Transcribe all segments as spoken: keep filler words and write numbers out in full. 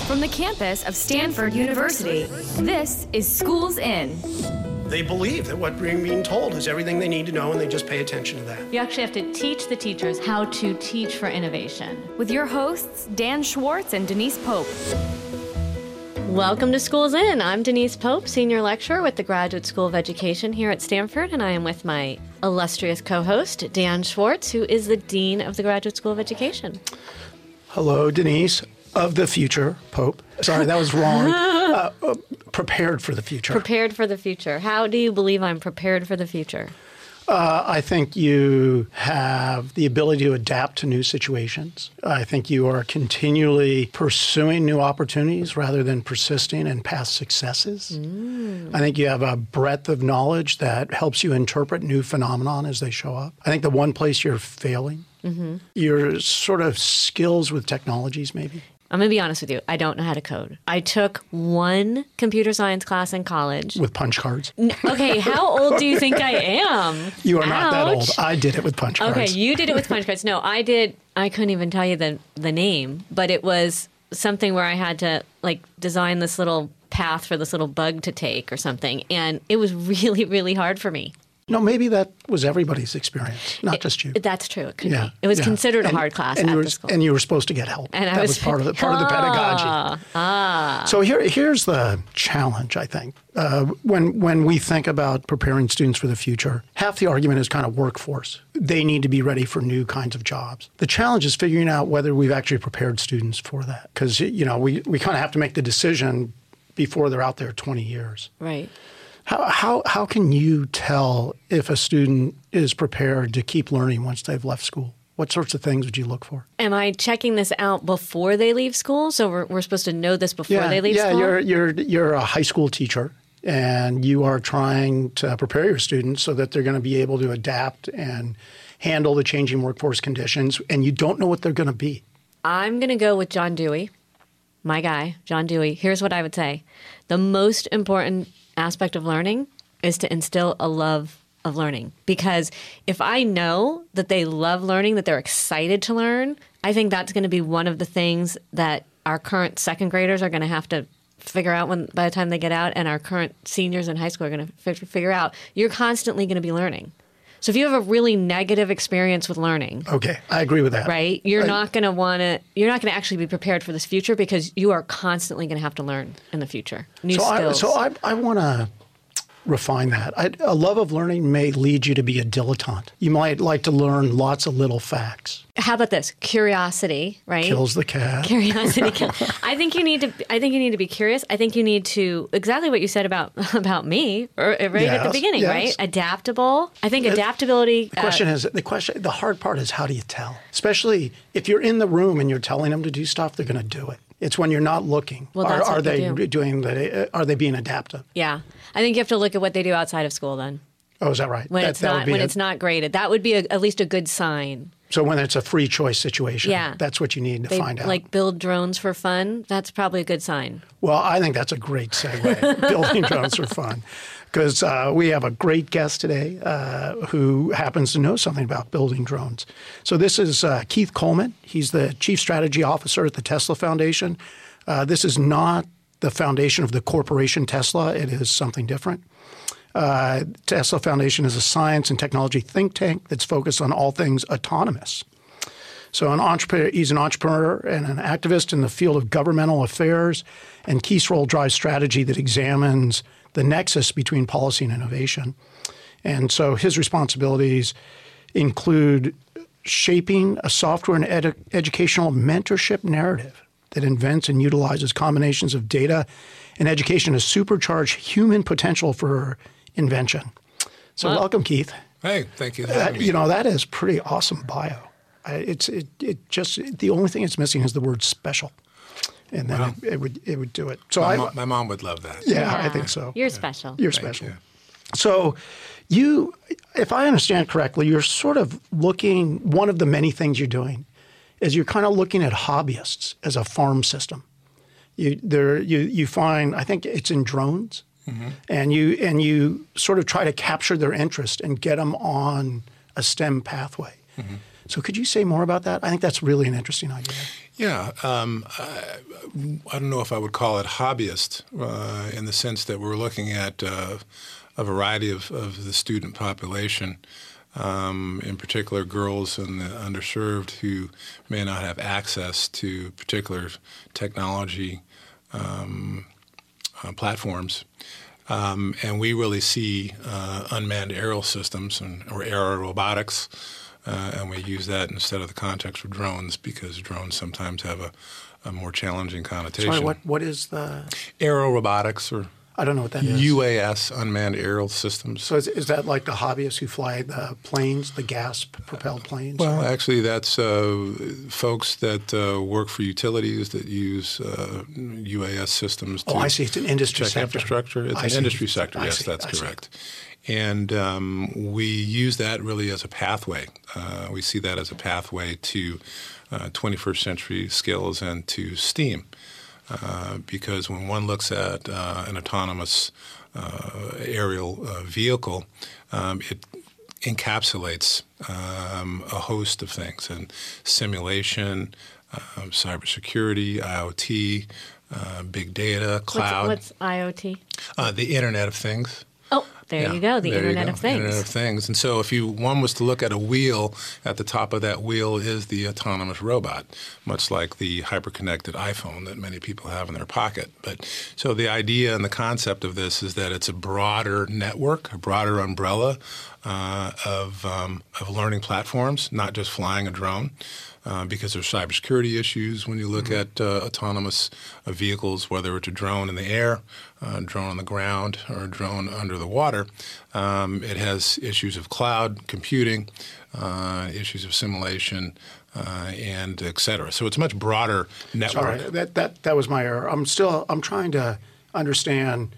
From the campus of Stanford University, this is Schools In. They believe that what we're being told is everything they need to know, and they just pay attention to that. You actually have to teach the teachers how to teach for innovation. With your hosts, Dan Schwartz and Denise Pope. Welcome to Schools In. I'm Denise Pope, Senior Lecturer with the Graduate School of Education here at Stanford, and I am with my illustrious co-host, Dan Schwartz, who is the Dean of the Graduate School of Education. Hello, Denise. Of the future, Pope. Sorry, that was wrong. uh, uh, prepared for the future. Prepared for the future. How do you believe I'm prepared for the future? Uh, I think you have the ability to adapt to new situations. I think you are continually pursuing new opportunities rather than persisting in past successes. Mm. I think you have a breadth of knowledge that helps you interpret new phenomenon as they show up. I think the one place you're failing, mm-hmm. your sort of skills with technologies maybe. I'm going to be honest with you. I don't know how to code. I took one computer science class in college. With punch cards? Okay, how old do you think I am? You are Ouch. Not that old. I did it with punch cards. Okay, you did it with punch cards. No, I did. I couldn't even tell you the the name, but it was something where I had to like design this little path for this little bug to take or something, and it was really, really hard for me. No, maybe that was everybody's experience, not it, just you. That's true. It could yeah, be. It was yeah. considered and, a hard class and at were, the school. And you were supposed to get help. And I that was, was part of the part of the pedagogy. Ah. So here, here's the challenge, I think. Uh, when when we think about preparing students for the future, half the argument is kind of workforce. They need to be ready for new kinds of jobs. The challenge is figuring out whether we've actually prepared students for that. Because, you know, we, we kind of have to make the decision before they're out there twenty years. Right. How, how how can you tell if a student is prepared to keep learning once they've left school? What sorts of things would you look for? Am I checking this out before they leave school? So we're, we're supposed to know this before yeah, they leave yeah, school? Yeah, you're, you're, you're a high school teacher, and you are trying to prepare your students so that they're going to be able to adapt and handle the changing workforce conditions, and you don't know what they're going to be. I'm going to go with John Dewey, my guy, John Dewey. Here's what I would say. The most important aspect of learning is to instill a love of learning. Because if I know that they love learning, that they're excited to learn, I think that's going to be one of the things that our current second graders are going to have to figure out when by the time they get out, and our current seniors in high school are going to f- figure out. You're constantly going to be learning. So if you have a really negative experience with learning, okay, I agree with that. Right, you're I, not going to want to. You're not going to actually be prepared for this future because you are constantly going to have to learn in the future new so skills. I, so I, I want to refine that. I, a love of learning may lead you to be a dilettante. You might like to learn lots of little facts. How about this? Curiosity, right? Kills the cat. Curiosity kills. I think you need to. I think you need to be curious. I think you need to exactly what you said about about me, or, right yes, at the beginning, yes. right? Adaptable. I think adaptability. The question uh, is the question. The hard part is how do you tell? Especially if you're in the room and you're telling them to do stuff, they're going to do it. It's when you're not looking. Well, are that's are what they do. doing the? Are they being adaptive? Yeah, I think you have to look at what they do outside of school then. Oh, is that right? When that, it's that not when a, it's not graded, that would be a, at least a good sign. So when it's a free choice situation, yeah. that's what you need to they, find out. Like build drones for fun. That's probably a good sign. Well, I think that's a great segue. Building drones for fun. Because uh, we have a great guest today uh, who happens to know something about building drones. So this is uh, Keith Coleman. He's the Chief Strategy Officer at the Tesla Foundation. Uh, this is not the foundation of the corporation Tesla. It is something different. Uh, Tesla Foundation is a science and technology think tank that's focused on all things autonomous. So an entrepreneur, he's an entrepreneur and an activist in the field of governmental affairs, and Keith's role drives strategy that examines the nexus between policy and innovation. And so his responsibilities include shaping a software and edu- educational mentorship narrative that invents and utilizes combinations of data and education to supercharge human potential for invention. So wow. Welcome, Keith. Hey, thank you. Uh, you know, that is pretty awesome bio. I, it's it, it just the only thing it's missing is the word special, and then wow. it, it would it would do it. So my, I, mo- my mom would love that. Yeah, yeah. I think so. You're special. You're Thank special. You. So you, if I understand correctly, you're sort of looking. One of the many things you're doing is you're kind of looking at hobbyists as a farm system. You there you you find I think it's in drones. Mm-hmm. And you and you sort of try to capture their interest and get them on a STEM pathway. Mm-hmm. So could you say more about that? I think that's really an interesting idea. Yeah. Um, I, I don't know if I would call it hobbyist uh, in the sense that we're looking at uh, a variety of, of the student population, um, in particular girls and the underserved who may not have access to particular technology um, uh, platforms. Um, and we really see uh, unmanned aerial systems and, or aerial robotics, uh, and we use that instead of the context for drones because drones sometimes have a, a more challenging connotation. Sorry, what, what is the... Aerial robotics or I don't know what that is. U A S, unmanned aerial systems. So is, is that like the hobbyists who fly the planes, the gas-propelled planes? Well, or? actually, that's uh, folks that uh, work for utilities that use uh, U A S systems to oh, I see. It's an industry check sector. infrastructure. It's I an see. industry sector. I Yes, see. that's I see. correct. And um, we use that really as a pathway. Uh, we see that as a pathway to uh, twenty-first century skills and to STEAM. Uh, because when one looks at uh, an autonomous uh, aerial uh, vehicle, um, it encapsulates um, a host of things, and simulation, uh, cybersecurity, IoT, uh, big data, cloud. What's, what's IoT? Uh, the Internet of Things. Oh, there Yeah, you go, the there you Internet go, of Things. Internet of Things. And so if you one was to look at a wheel, at the top of that wheel is the autonomous robot, much like the hyper-connected iPhone that many people have in their pocket. But so the idea and the concept of this is that it's a broader network, a broader umbrella uh, of, um, of learning platforms, not just flying a drone. Uh, because there's cybersecurity issues when you look mm-hmm. at uh, autonomous uh, vehicles, whether it's a drone in the air, a drone on the ground, or a drone under the water. Um, it has issues of cloud computing, uh, issues of simulation, uh, and et cetera. So it's a much broader network. Sorry, that, that, that was my error. I'm still I'm trying to understand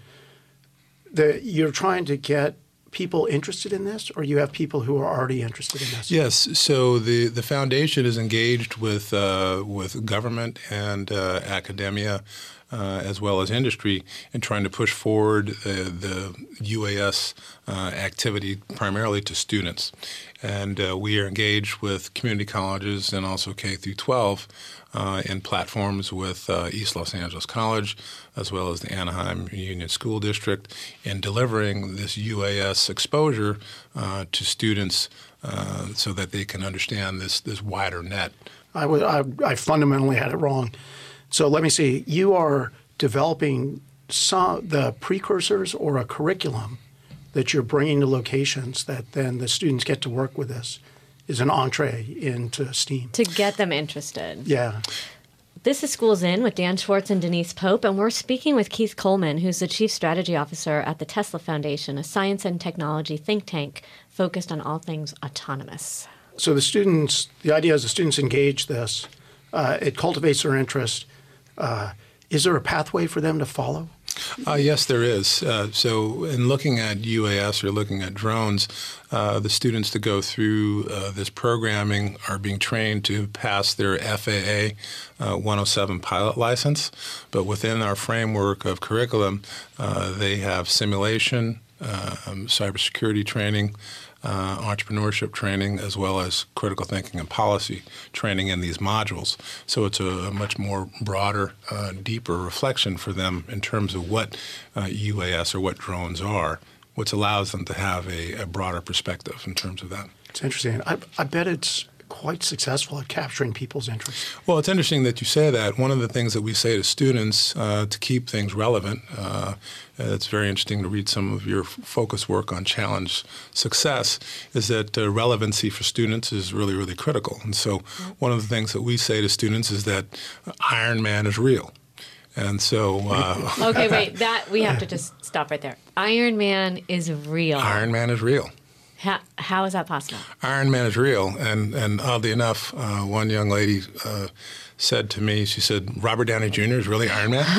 that you're trying to get people interested in this, or you have people who are already interested in this? Yes. So the, the foundation is engaged with uh, with government and uh, academia, uh, as well as industry, in trying to push forward uh, the U A S uh, activity primarily to students. And uh, we are engaged with community colleges and also K through twelve uh, in platforms with uh, East Los Angeles College, as well as the Anaheim Union School District, in delivering this U A S exposure uh, to students uh, so that they can understand this this wider net. I, would, I, I fundamentally had it wrong. So let me see. You are developing some the precursors or a curriculum that you're bringing to locations that then the students get to work with this is an entree into STEAM. To get them interested. Yeah. This is Schools In with Dan Schwartz and Denise Pope, and we're speaking with Keith Coleman, who's the Chief Strategy Officer at the Tesla Foundation, a science and technology think tank focused on all things autonomous. So the students, the idea is the students engage this. Uh, it cultivates their interest. Uh, is there a pathway for them to follow? Uh, yes, there is. Uh, so in looking at U A S or looking at drones, uh, the students that go through uh, this programming are being trained to pass their F A A uh, one oh seven pilot license. But within our framework of curriculum, uh, they have simulation, uh, um, cybersecurity training, Uh, entrepreneurship training, as well as critical thinking and policy training in these modules. So it's a, a much more broader, uh, deeper reflection for them in terms of what uh, U A S or what drones are, which allows them to have a, a broader perspective in terms of that. It's interesting. I, I bet it's quite successful at capturing people's interest. Well, it's interesting that you say that. One of the things that we say to students uh, to keep things relevant, uh, it's very interesting to read some of your focus work on challenge success, is that uh, relevancy for students is really, really critical. And so one of the things that we say to students is that Iron Man is real. And so... Uh, okay, wait, that we have to just stop right there. Iron Man is real. Iron Man is real. How, how is that possible? Iron Man is real. And, and oddly enough, uh, one young lady uh, said to me, she said, Robert Downey Junior is really Iron Man?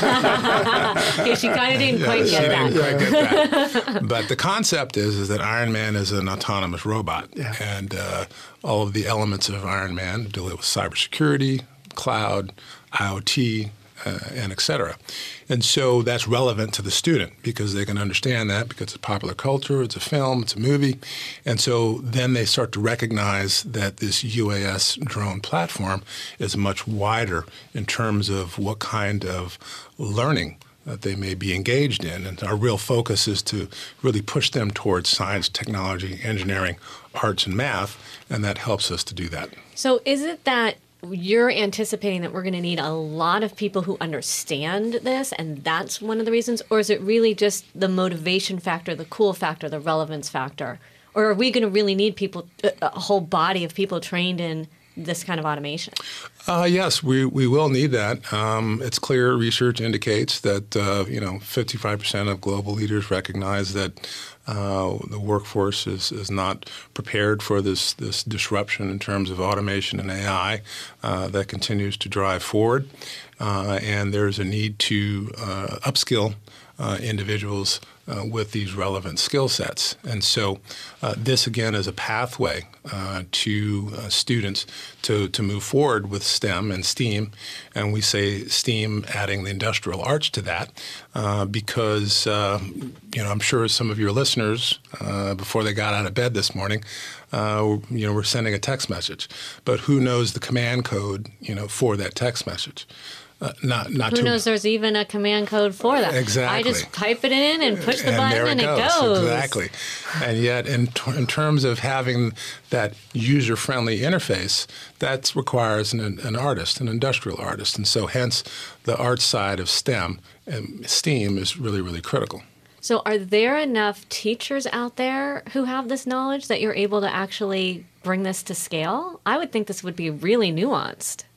Yeah, she kind of didn't yeah, quite she get didn't that. quite get that. But the concept is, is that Iron Man is an autonomous robot. Yeah. And uh, all of the elements of Iron Man deal with cybersecurity, cloud, IoT, uh, and et cetera. And so that's relevant to the student because they can understand that because it's popular culture, it's a film, it's a movie. And so then they start to recognize that this U A S drone platform is much wider in terms of what kind of learning that they may be engaged in. And our real focus is to really push them towards science, technology, engineering, arts, and math, and that helps us to do that. So is it that you're anticipating that we're going to need a lot of people who understand this, and that's one of the reasons? Or is it really just the motivation factor, the cool factor, the relevance factor? Or are we going to really need people, a whole body of people trained in this kind of automation? Uh, yes, we, we will need that. Um, it's clear research indicates that uh, you know fifty-five percent of global leaders recognize that uh, the workforce is, is not prepared for this, this disruption in terms of automation and A I uh, that continues to drive forward. Uh, and there's a need to uh, upskill uh, individuals Uh, with these relevant skill sets. And so uh, this, again, is a pathway uh, to uh, students to, to move forward with STEM and STEAM. And we say STEAM adding the industrial arts to that uh, because, uh, you know, I'm sure some of your listeners, uh, before they got out of bed this morning, uh, you know, were sending a text message. But who knows the command code, you know, for that text message? Uh, not, not Who too, knows there's even a command code for that. Exactly. I just type it in and push the and button there it and goes. it goes. Exactly. And yet, in, t- in terms of having that user-friendly interface, that requires an, an artist, an industrial artist. And so hence the art side of STEM and STEAM is really, really critical. So are there enough teachers out there who have this knowledge that you're able to actually bring this to scale? I would think this would be really nuanced.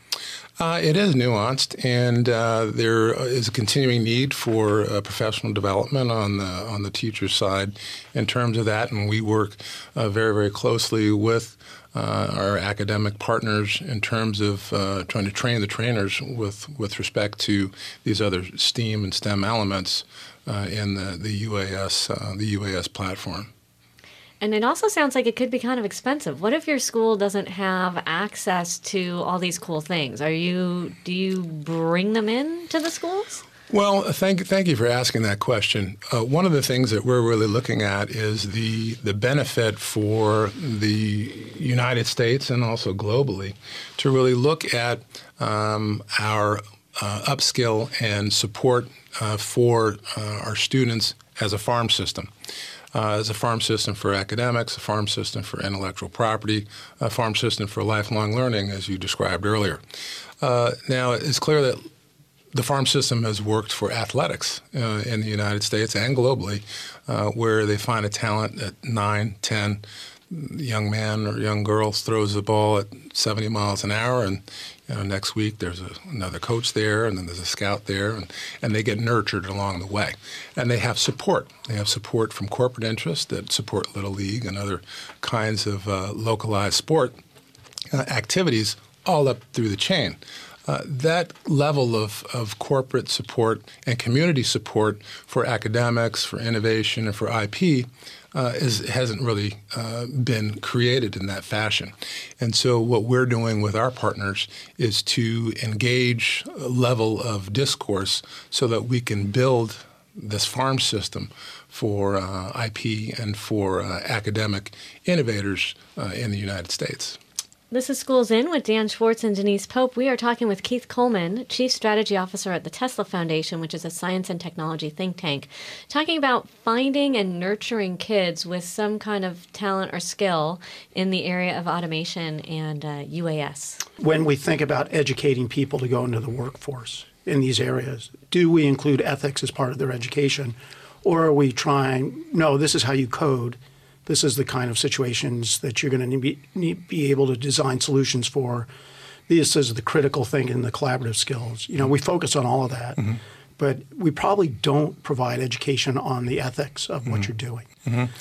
Uh, it is nuanced, and uh, there is a continuing need for uh, professional development on the on the teacher side in terms of that, and we work uh, very, very closely with uh, our academic partners in terms of uh, trying to train the trainers with, with respect to these other STEAM and STEM elements uh, in the, the U A S uh, the U A S platform. And it also sounds like it could be kind of expensive. What if your school doesn't have access to all these cool things? Are you do you bring them in to the schools? Well, thank thank you for asking that question. Uh, one of the things that we're really looking at is the the benefit for the United States and also globally to really look at um, our uh, upskill and support uh, for uh, our students as a farm system. Uh, as a farm system for academics, a farm system for intellectual property, a farm system for lifelong learning, as you described earlier. Uh, now, it's clear that the farm system has worked for athletics uh, in the United States and globally, uh, where they find a talent at nine, ten, young man or young girl throws the ball at seventy miles an hour, and you know, next week there's a, another coach there, and then there's a scout there, and, and they get nurtured along the way. And they have support. They have support from corporate interests that support Little League and other kinds of uh, localized sport uh, activities all up through the chain. Uh, that level of, of corporate support and community support for academics, for innovation, and for I P uh, is, hasn't really uh, been created in that fashion. And so what we're doing with our partners is to engage a level of discourse so that we can build this farm system for uh, I P and for uh, academic innovators uh, in the United States. This is Schools In with Dan Schwartz and Denise Pope. We are talking with Keith Coleman, Chief Strategy Officer at the Tesla Foundation, which is a science and technology think tank, talking about finding and nurturing kids with some kind of talent or skill in the area of automation and uh, U A S. When we think about educating people to go into the workforce in these areas, do we include ethics as part of their education? Or are we trying, no, this is how you code. This is the kind of situations that you're going to be, need, be able to design solutions for. This is the critical thing in the collaborative skills. You know, we focus on all of that, mm-hmm. but we probably don't provide education on the ethics of mm-hmm. what you're doing. Mm-hmm.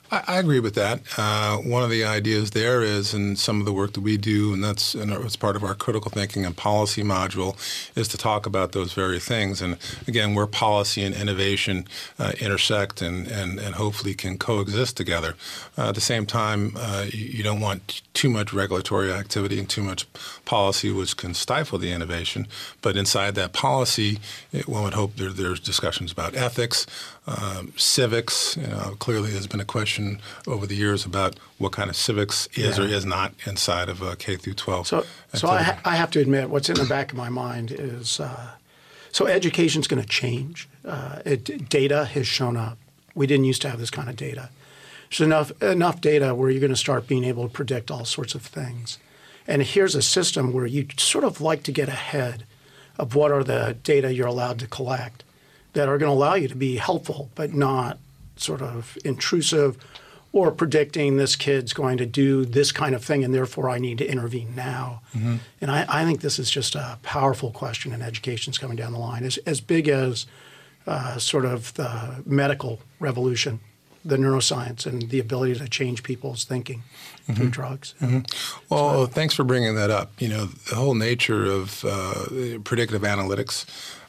I, I agree with that. Uh, one of the ideas there is, and some of the work that we do, and that's and it's part of our critical thinking and policy module, is to talk about those very things. And again, where policy and innovation uh, intersect and, and, and hopefully can coexist together. Uh, at the same time, uh, you, you don't want too much regulatory activity and too much policy, which can stifle the innovation. But inside that policy, it, one would hope there, there's discussions about ethics, um, civics. You know, clearly, there's been a question over the years about what kind of civics is Yeah. or is not inside of a K through twelve. So, so I, ha- I have to admit, what's in the back of my mind is, uh, so education's going to change. Uh, it, data has shown up. We didn't used to have this kind of data. There's enough enough data where you're going to start being able to predict all sorts of things. And here's a system where you sort of like to get ahead of what are the data you're allowed to collect that are going to allow you to be helpful, but not sort of intrusive or predicting this kid's going to do this kind of thing and therefore I need to intervene now. Mm-hmm. And I, I think this is just a powerful question in education's coming down the line, as, as big as uh, sort of the medical revolution, the neuroscience, and the ability to change people's thinking mm-hmm. through drugs. Mm-hmm. Well, so, thanks for bringing that up. You know, the whole nature of uh, predictive analytics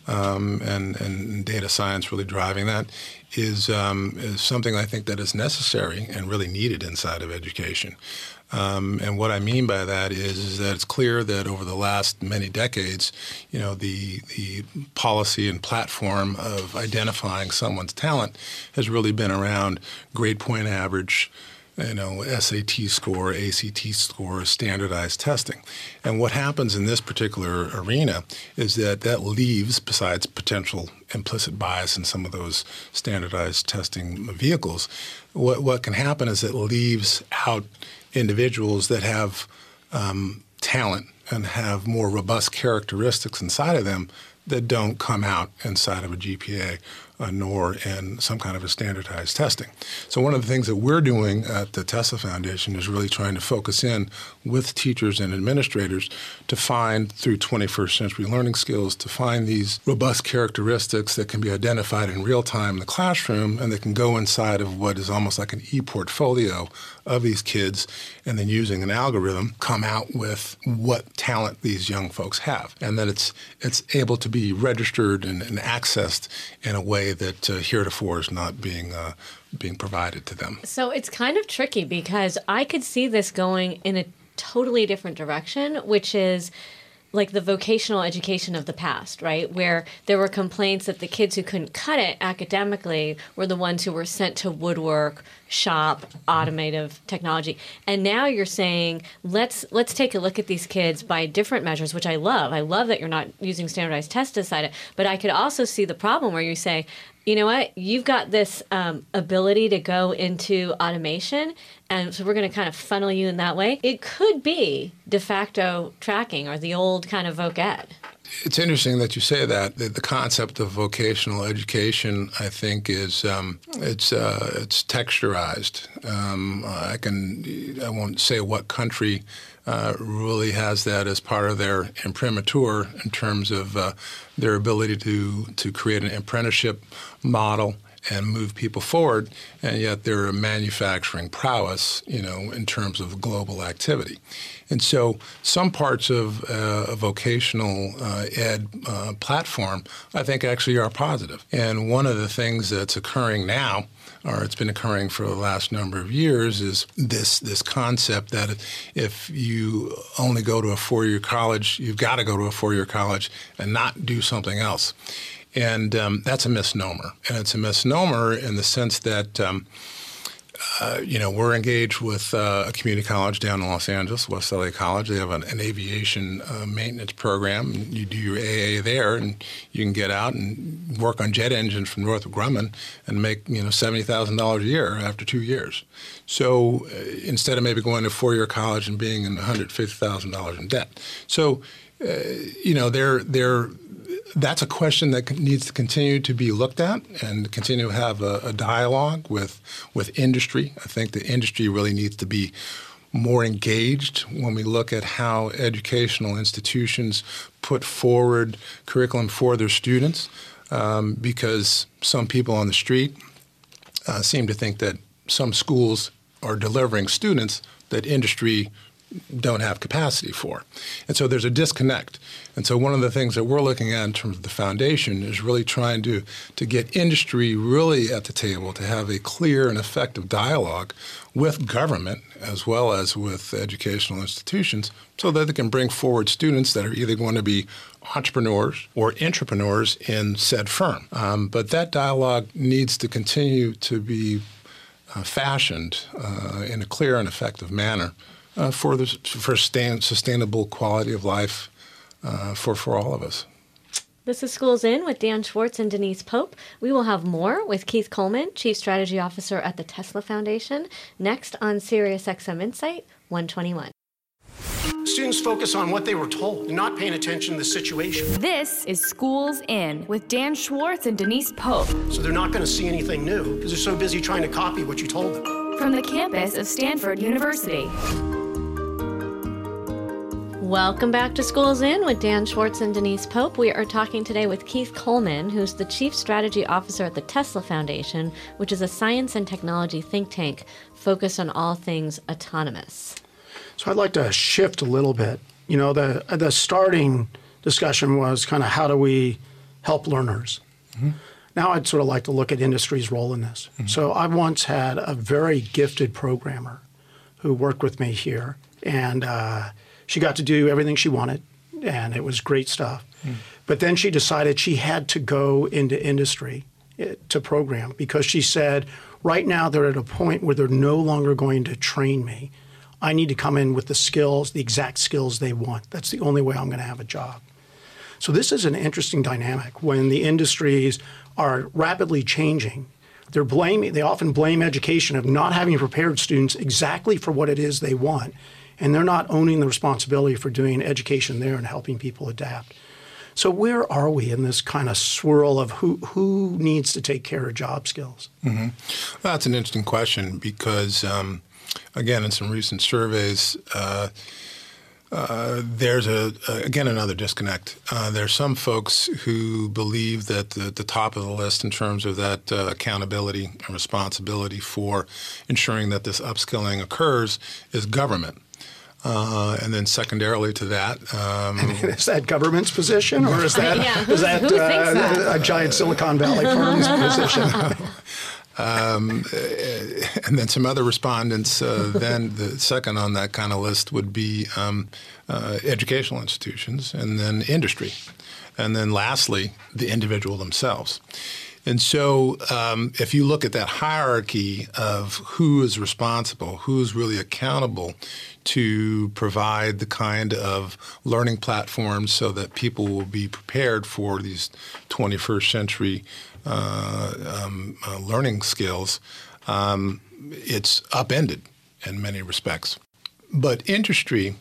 um, and, and data science really driving that is, um, is something I think that is necessary and really needed inside of education. Um, and what I mean by that is, is that it's clear that over the last many decades, you know, the the policy and platform of identifying someone's talent has really been around grade point average, you know, S A T score, A C T score, standardized testing. And what happens in this particular arena is that that leaves, besides potential implicit bias in some of those standardized testing vehicles, what, what can happen is it leaves out individuals that have um, talent and have more robust characteristics inside of them that don't come out inside of a G P A uh, nor in some kind of a standardized testing. So one of the things that we're doing at the Tesla Foundation is really trying to focus in with teachers and administrators to find, through twenty-first century learning skills, to find these robust characteristics that can be identified in real time in the classroom and that can go inside of what is almost like an e-portfolio of these kids, and then using an algorithm come out with what talent these young folks have, and that it's it's able to be registered and, and accessed in a way that uh, heretofore is not being uh, being provided to them. So it's kind of tricky because I could see this going in a totally different direction, which is like the vocational education of the past, right? Where there were complaints that the kids who couldn't cut it academically were the ones who were sent to woodwork, shop, automotive technology. And now you're saying, let's let's take a look at these kids by different measures, which I love. I love that you're not using standardized tests to decide it. But I could also see the problem where you say, you know what, you've got this um, ability to go into automation, and so we're going to kind of funnel you in that way. It could be de facto tracking or the old kind of voc ed. It's interesting that you say that. The, the concept of vocational education, I think, is um, it's uh, it's texturized. Um, I can I won't say what country uh, really has that as part of their imprimatur in terms of uh, their ability to to create an apprenticeship model and move people forward, and yet they're a manufacturing prowess, you know, in terms of global activity. And so some parts of uh, a vocational uh, ed uh, platform, I think, actually are positive. And one of the things that's occurring now, or it's been occurring for the last number of years, is this this concept that if you only go to a four-year college, you've got to go to a four-year college and not do something else. And um, that's a misnomer. And it's a misnomer in the sense that, um, uh, you know, we're engaged with uh, a community college down in Los Angeles, West L A College. They have an, an aviation uh, maintenance program. You do your A A there, and you can get out and work on jet engines from Northrop Grumman and make, you know, seventy thousand dollars a year after two years. So uh, instead of maybe going to four-year college and being in one hundred fifty thousand dollars in debt. So, uh, you know, they're they're that's a question that needs to continue to be looked at and continue to have a, a dialogue with with industry. I think the industry really needs to be more engaged when we look at how educational institutions put forward curriculum for their students, um, because some people on the street uh, seem to think that some schools are delivering students that industry don't have capacity for. And so there's a disconnect. And so one of the things that we're looking at in terms of the foundation is really trying to, to get industry really at the table, to have a clear and effective dialogue with government as well as with educational institutions so that they can bring forward students that are either going to be entrepreneurs or intrapreneurs in said firm. Um, but that dialogue needs to continue to be uh, fashioned uh, in a clear and effective manner Uh, for the for sustain, sustainable quality of life uh, for, for all of us. This is Schools In with Dan Schwartz and Denise Pope. We will have more with Keith Coleman, Chief Strategy Officer at the Tesla Foundation, next on SiriusXM Insight one twenty-one. Students focus on what they were told and not paying attention to the situation. This is Schools In with Dan Schwartz and Denise Pope So they're not going to see anything new because they're so busy trying to copy what you told them. from the campus of Stanford University. Welcome back to Schools In with Dan Schwartz and Denise Pope. We are talking today with Keith Coleman, who's the Chief Strategy Officer at the Tesla Foundation, which is a science and technology think tank focused on all things autonomous. So I'd like to shift a little bit. You know, the the starting discussion was kind of how do we help learners? Mm-hmm. Now I'd sort of like to look at industry's role in this. Mm-hmm. So I once had a very gifted programmer who worked with me here, and uh, she got to do everything she wanted, and it was great stuff. Mm. But then she decided she had to go into industry to program because she said, right now they're at a point where they're no longer going to train me. I need to come in with the skills, the exact skills they want. That's the only way I'm going to have a job. So this is an interesting dynamic when the industries are rapidly changing. They're blaming, they often blame education of not having prepared students exactly for what it is they want. And they're not owning the responsibility for doing education there and helping people adapt. So where are we in this kind of swirl of who, who needs to take care of job skills? Mm-hmm. Well, that's an interesting question because, um, again, in some recent surveys, uh, uh, there's, a, a again, another disconnect. Uh, there's some folks who believe that the, the top of the list in terms of that uh, accountability and responsibility for ensuring that this upskilling occurs is government. Uh, and then secondarily to that, um, is that government's position, or is that yeah, is that, who thinks uh, that? a giant Silicon Valley firm's position? um, and then some other respondents. Uh, then the second on that kind of list would be um, uh, educational institutions, and then industry, and then lastly the individual themselves. And so um, if you look at that hierarchy of who is responsible, who's really accountable to provide the kind of learning platforms so that people will be prepared for these twenty-first century uh, um, uh, learning skills, um, it's upended in many respects. But industry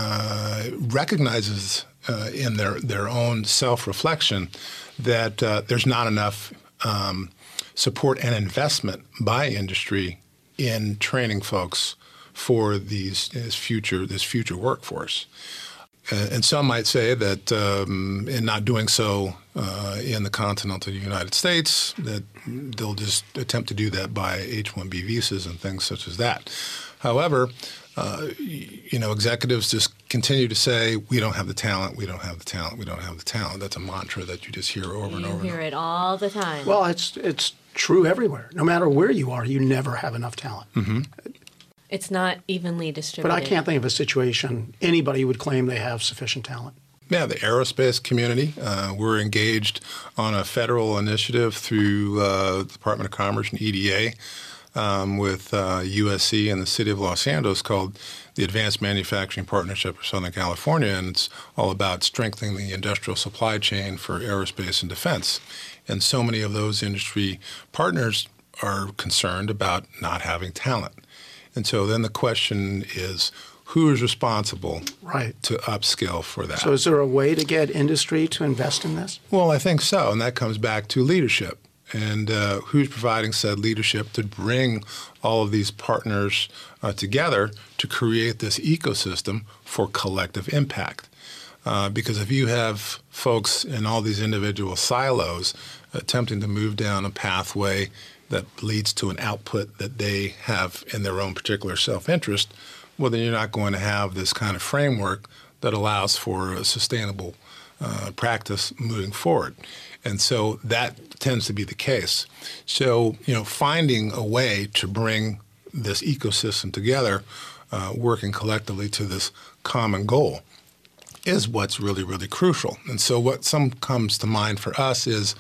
uh, recognizes uh, in their, their own self-reflection that uh, there's not enough Um, support and investment by industry in training folks for these this future this future workforce. Uh, and some might say that um, in not doing so uh, in the continental United States, that they'll just attempt to do that by H one B visas and things such as that. However, uh, you know, executives just continue to say, we don't have the talent, we don't have the talent, we don't have the talent. That's a mantra that you just hear over and You over. hear and over. it all the time. Well, it's it's true everywhere. No matter where you are, you never have enough talent. Mm-hmm. It's not evenly distributed. But I can't think of a situation anybody would claim they have sufficient talent. Yeah, the aerospace community. Uh, we're engaged on a federal initiative through uh, the Department of Commerce and E D A um, with uh, U S C and the City of Los Angeles called the Advanced Manufacturing Partnership of Southern California, and it's all about strengthening the industrial supply chain for aerospace and defense. And so many of those industry partners are concerned about not having talent. And so then the question is, who is responsible right. to upskill for that? So is there a way to get industry to invest in this? Well, I think so, and that comes back to leadership. And uh, who's providing said leadership to bring all of these partners uh, together to create this ecosystem for collective impact? Uh, because if you have folks in all these individual silos attempting to move down a pathway that leads to an output that they have in their own particular self-interest, well, then you're not going to have this kind of framework that allows for a sustainable uh, practice moving forward. And so that tends to be the case. So, you know, finding a way to bring this ecosystem together, uh, working collectively to this common goal, is what's really, really crucial. And so what some comes to mind for us is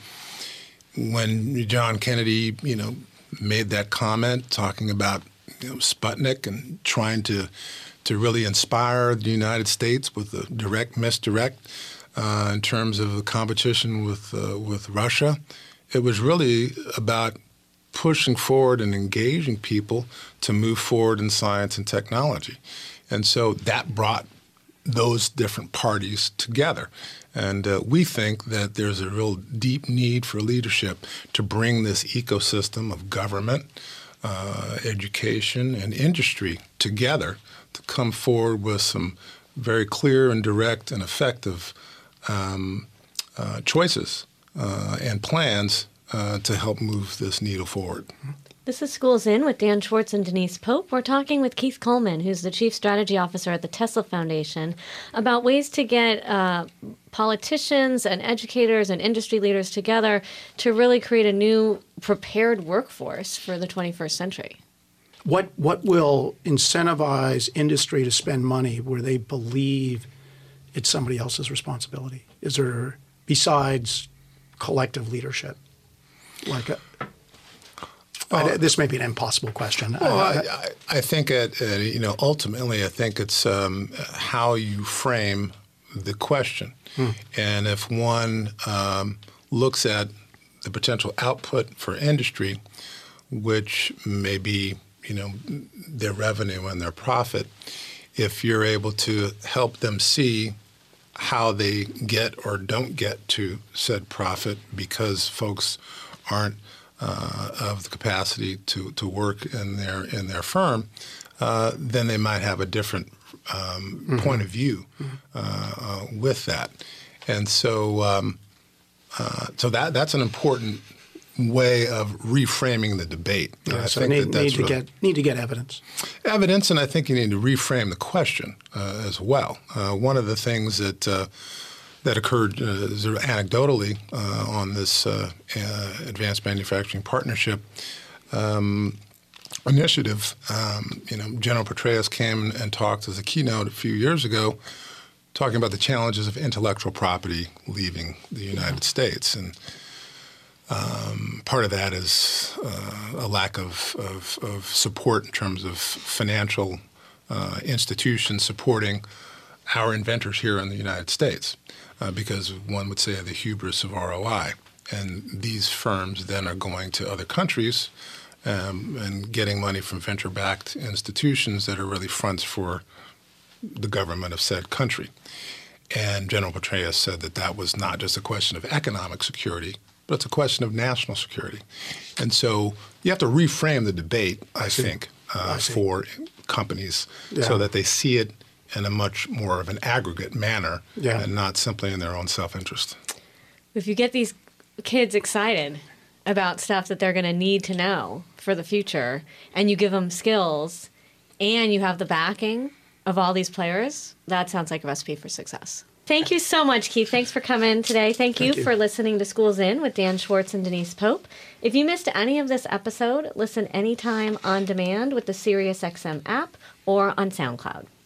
when John Kennedy, you know, made that comment talking about, you know, Sputnik and trying to to really inspire the United States with a direct misdirect uh, in terms of the competition with uh, with Russia. It was really about pushing forward and engaging people to move forward in science and technology. And so that brought those different parties together. And uh, we think that there's a real deep need for leadership to bring this ecosystem of government, uh, education, and industry together to come forward with some very clear and direct and effective um, uh, choices uh, and plans uh, to help move this needle forward. This is Schools In with Dan Schwartz and Denise Pope. We're talking with Keith Coleman, who's the Chief Strategy Officer at the Tesla Foundation, about ways to get uh, politicians and educators and industry leaders together to really create a new prepared workforce for the twenty-first century. What what will incentivize industry to spend money where they believe it's somebody else's responsibility? Is there, besides collective leadership, like a Uh, this may be an impossible question. Well, I, I think, it, uh, you know, ultimately, I think it's um, how you frame the question. Hmm. And if one um, looks at the potential output for industry, which may be, you know, their revenue and their profit, if you're able to help them see how they get or don't get to said profit because folks aren't Uh, of the capacity to, to work in their in their firm, uh, then they might have a different um, mm-hmm. point of view uh, uh, with that, and so um, uh, so that that's an important way of reframing the debate. Yeah, I so think need, that that's need to really get need to get evidence. Evidence, and I think you need to reframe the question uh, as well. Uh, one of the things that uh, that occurred uh, anecdotally uh, on this uh, uh, Advanced Manufacturing Partnership um, initiative. Um, you know, General Petraeus came and talked as a keynote a few years ago, talking about the challenges of intellectual property leaving the United States, and um, part of that is uh, a lack of, of, of support in terms of financial uh, institutions supporting our inventors here in the United States. Uh, because one would say the hubris of R O I. And these firms then are going to other countries um, and getting money from venture-backed institutions that are really fronts for the government of said country. And General Petraeus said that that was not just a question of economic security, but it's a question of national security. And so you have to reframe the debate, I, I think, uh, I for companies yeah. so that they see it in a much more of an aggregate manner yeah. and not simply in their own self-interest. If you get these kids excited about stuff that they're going to need to know for the future, and you give them skills, and you have the backing of all these players, that sounds like a recipe for success. Thank you so much, Keith. Thanks for coming today. Thank, Thank you, you for listening to Schools In with Dan Schwartz and Denise Pope. If you missed any of this episode, listen anytime on demand with the SiriusXM app or on SoundCloud.